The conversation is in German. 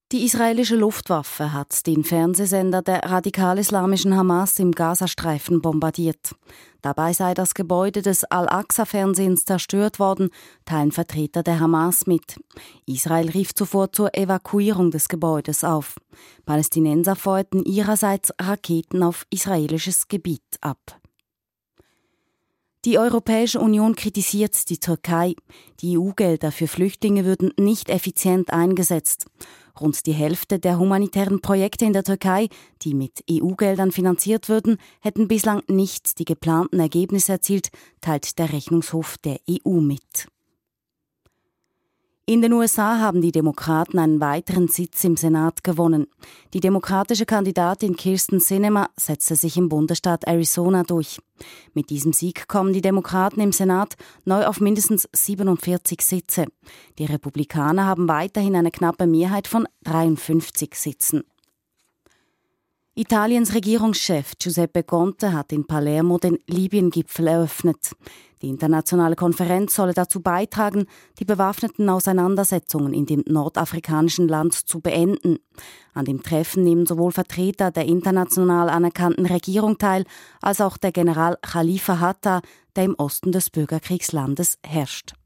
Die israelische Luftwaffe hat den Fernsehsender der radikal-islamischen Hamas im Gazastreifen bombardiert. Dabei sei das Gebäude des Al-Aqsa-Fernsehens zerstört worden, teilen Vertreter der Hamas mit. Israel rief zuvor zur Evakuierung des Gebäudes auf. Palästinenser feuerten ihrerseits Raketen auf israelisches Gebiet ab. Die Europäische Union kritisiert die Türkei. Die EU-Gelder für Flüchtlinge würden nicht effizient eingesetzt. Rund die Hälfte der humanitären Projekte in der Türkei, die mit EU-Geldern finanziert würden, hätten bislang nicht die geplanten Ergebnisse erzielt, teilt der Rechnungshof der EU mit. In den USA haben die Demokraten einen weiteren Sitz im Senat gewonnen. Die demokratische Kandidatin Kyrsten Sinema setzte sich im Bundesstaat Arizona durch. Mit diesem Sieg kommen die Demokraten im Senat neu auf mindestens 47 Sitze. Die Republikaner haben weiterhin eine knappe Mehrheit von 53 Sitzen. Italiens Regierungschef Giuseppe Conte hat in Palermo den Libyen-Gipfel eröffnet. Die internationale Konferenz solle dazu beitragen, die bewaffneten Auseinandersetzungen in dem nordafrikanischen Land zu beenden. An dem Treffen nehmen sowohl Vertreter der international anerkannten Regierung teil, als auch der General Khalifa Haftar, der im Osten des Bürgerkriegslandes herrscht.